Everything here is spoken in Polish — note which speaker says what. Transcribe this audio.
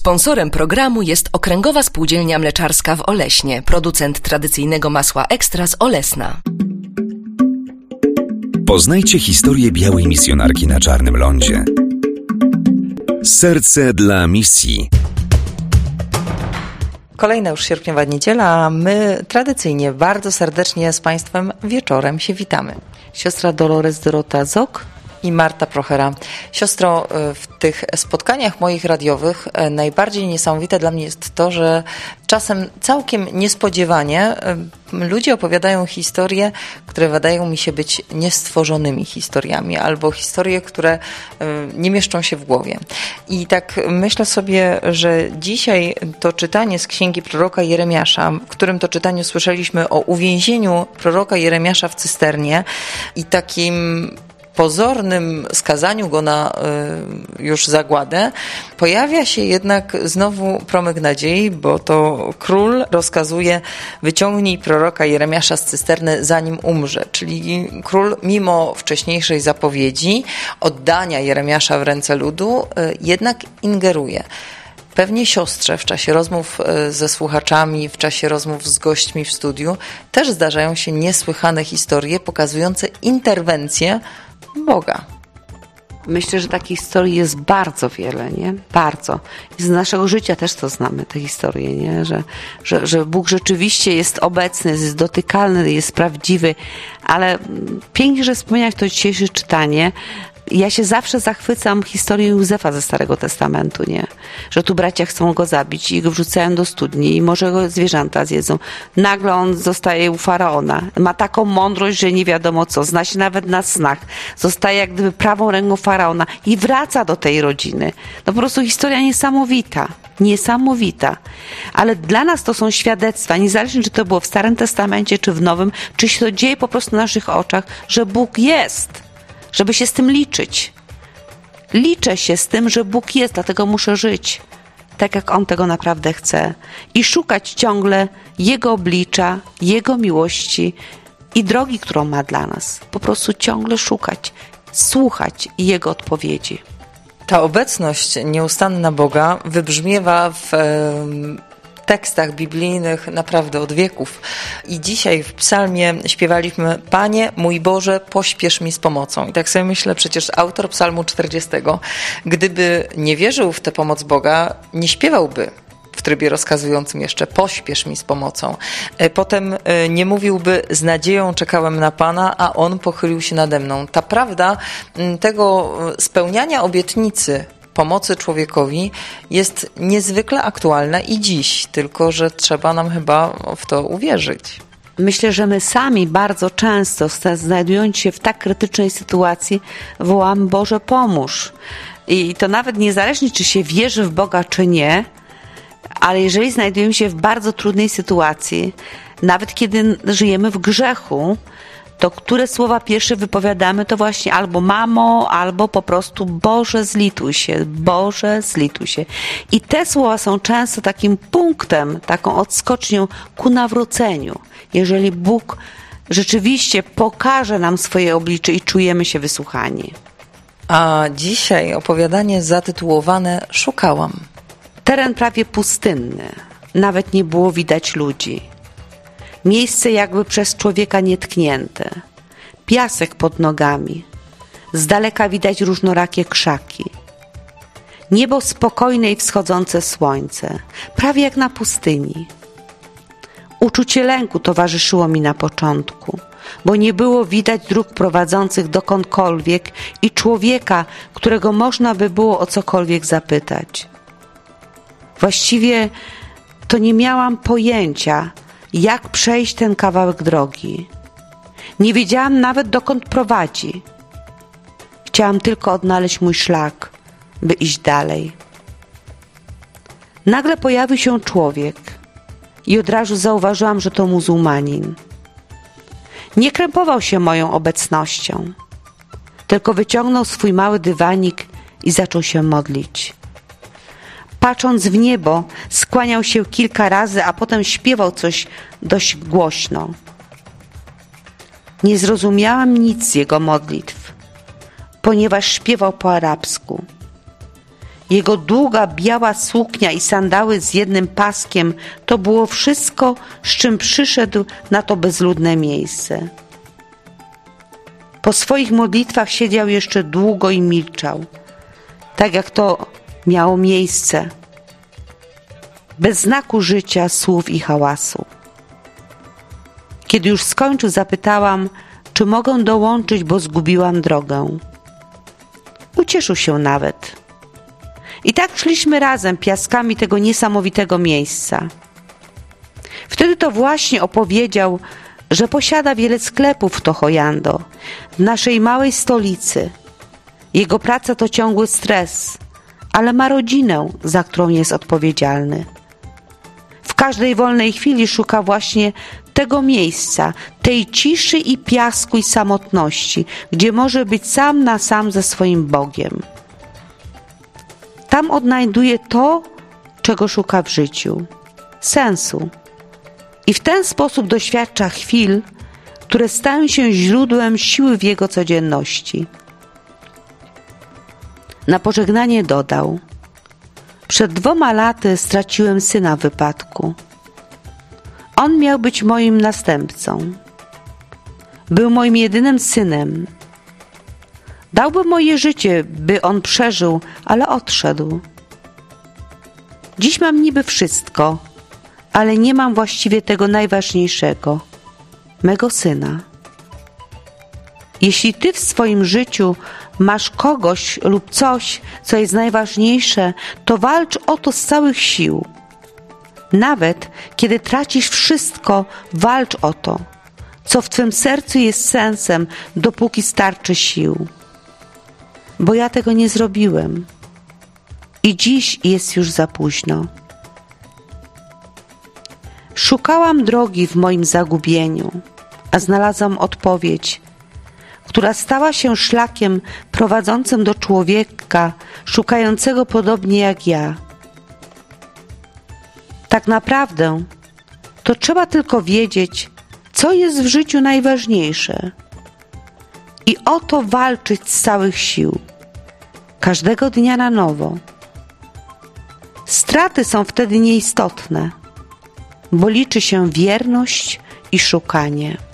Speaker 1: Sponsorem programu jest Okręgowa Spółdzielnia Mleczarska w Oleśnie, producent tradycyjnego masła Ekstra z Olesna.
Speaker 2: Poznajcie historię białej misjonarki na Czarnym Lądzie. Serce dla misji.
Speaker 3: Kolejna już sierpniowa niedziela, a my tradycyjnie bardzo serdecznie z Państwem wieczorem się witamy. Siostra Dolores Dorota Zok i Marta Prochera. Siostro, w tych spotkaniach moich radiowych najbardziej niesamowite dla mnie jest to, że czasem całkiem niespodziewanie ludzie opowiadają historie, które wydają mi się być niestworzonymi historiami, albo historie, które nie mieszczą się w głowie. I tak myślę sobie, że dzisiaj to czytanie z księgi proroka Jeremiasza, w którym to czytaniu słyszeliśmy o uwięzieniu proroka Jeremiasza w cysternie i takim pozornym skazaniu go na już zagładę, pojawia się jednak znowu promyk nadziei, bo to król rozkazuje: wyciągnij proroka Jeremiasza z cysterny, zanim umrze. Czyli król, mimo wcześniejszej zapowiedzi oddania Jeremiasza w ręce ludu, jednak ingeruje. Pewnie siostrze w czasie rozmów ze słuchaczami, w czasie rozmów z gośćmi w studiu też zdarzają się niesłychane historie pokazujące interwencję Boga.
Speaker 4: Myślę, że takich historii jest bardzo wiele, nie? Bardzo. I z naszego życia też to znamy, te historie, nie? Że Bóg rzeczywiście jest obecny, jest dotykalny, jest prawdziwy, ale pięknie, że wspomniałeś to dzisiejsze czytanie. Ja się zawsze zachwycam historią Józefa ze Starego Testamentu, nie? Że tu bracia chcą go zabić i go wrzucają do studni i może go zwierzęta zjedzą. Nagle on zostaje u Faraona. Ma taką mądrość, że nie wiadomo co. Zna się nawet na snach. Zostaje jak gdyby prawą ręką Faraona i wraca do tej rodziny. No po prostu historia niesamowita. Niesamowita. Ale dla nas to są świadectwa, niezależnie czy to było w Starym Testamencie, czy w Nowym, czy się to dzieje po prostu na naszych oczach, że Bóg jest. Żeby się z tym liczyć. Liczę się z tym, że Bóg jest, dlatego muszę żyć tak, jak On tego naprawdę chce. I szukać ciągle Jego oblicza, Jego miłości i drogi, którą ma dla nas. Po prostu ciągle szukać, słuchać Jego odpowiedzi.
Speaker 3: Ta obecność nieustanna Boga wybrzmiewa w tekstach biblijnych naprawdę od wieków. I dzisiaj w psalmie śpiewaliśmy: Panie, mój Boże, pośpiesz mi z pomocą. I tak sobie myślę, przecież autor psalmu 40, gdyby nie wierzył w tę pomoc Boga, nie śpiewałby w trybie rozkazującym jeszcze: pośpiesz mi z pomocą. Potem nie mówiłby: z nadzieją czekałem na Pana, a On pochylił się nade mną. Ta prawda tego spełniania obietnicy pomocy człowiekowi jest niezwykle aktualna i dziś, tylko że trzeba nam chyba w to uwierzyć.
Speaker 4: Myślę, że my sami bardzo często, znajdując się w tak krytycznej sytuacji, wołamy: Boże, pomóż. I to nawet niezależnie, czy się wierzy w Boga, czy nie, ale jeżeli znajdujemy się w bardzo trudnej sytuacji, nawet kiedy żyjemy w grzechu, to które słowa pierwsze wypowiadamy, to właśnie albo mamo, albo po prostu Boże, zlituj się, Boże, zlituj się. I te słowa są często takim punktem, taką odskocznią ku nawróceniu. Jeżeli Bóg rzeczywiście pokaże nam swoje oblicze i czujemy się wysłuchani.
Speaker 3: A dzisiaj opowiadanie zatytułowane Szukałam.
Speaker 4: Teren prawie pustynny, nawet nie było widać ludzi. Miejsce jakby przez człowieka nietknięte. Piasek pod nogami. Z daleka widać różnorakie krzaki. Niebo spokojne i wschodzące słońce. Prawie jak na pustyni. Uczucie lęku towarzyszyło mi na początku, bo nie było widać dróg prowadzących dokądkolwiek i człowieka, którego można by było o cokolwiek zapytać. Właściwie to nie miałam pojęcia, jak przejść ten kawałek drogi. Nie wiedziałam nawet, dokąd prowadzi. Chciałam tylko odnaleźć mój szlak, by iść dalej. Nagle pojawił się człowiek i od razu zauważyłam, że to muzułmanin. Nie krępował się moją obecnością, tylko wyciągnął swój mały dywanik i zaczął się modlić. Patrząc w niebo, skłaniał się kilka razy, a potem śpiewał coś dość głośno. Nie zrozumiałam nic z jego modlitw, ponieważ śpiewał po arabsku. Jego długa, biała suknia i sandały z jednym paskiem to było wszystko, z czym przyszedł na to bezludne miejsce. Po swoich modlitwach siedział jeszcze długo i milczał, tak jak to miało miejsce, bez znaku życia, słów i hałasu. Kiedy już skończył, zapytałam, czy mogę dołączyć, bo zgubiłam drogę. Ucieszył się nawet. I tak szliśmy razem piaskami tego niesamowitego miejsca. Wtedy to właśnie opowiedział, że posiada wiele sklepów w Tohoyando, w naszej małej stolicy. Jego praca to ciągły stres, ale ma rodzinę, za którą jest odpowiedzialny. W każdej wolnej chwili szuka właśnie tego miejsca, tej ciszy i piasku i samotności, gdzie może być sam na sam ze swoim Bogiem. Tam odnajduje to, czego szuka w życiu, sensu. I w ten sposób doświadcza chwil, które stają się źródłem siły w jego codzienności. Na pożegnanie dodał: przed 2 laty straciłem syna w wypadku. On miał być moim następcą. Był moim jedynym synem. Dałbym moje życie, by on przeżył, ale odszedł. Dziś mam niby wszystko, ale nie mam właściwie tego najważniejszego, mego syna. Jeśli ty w swoim życiu masz kogoś lub coś, co jest najważniejsze, to walcz o to z całych sił. Nawet kiedy tracisz wszystko, walcz o to, co w twym sercu jest sensem, dopóki starczy sił. Bo ja tego nie zrobiłem. I dziś jest już za późno. Szukałam drogi w moim zagubieniu, a znalazłam odpowiedź, która stała się szlakiem prowadzącym do człowieka szukającego podobnie jak ja. Tak naprawdę to trzeba tylko wiedzieć, co jest w życiu najważniejsze i o to walczyć z całych sił, każdego dnia na nowo. Straty są wtedy nieistotne, bo liczy się wierność i szukanie.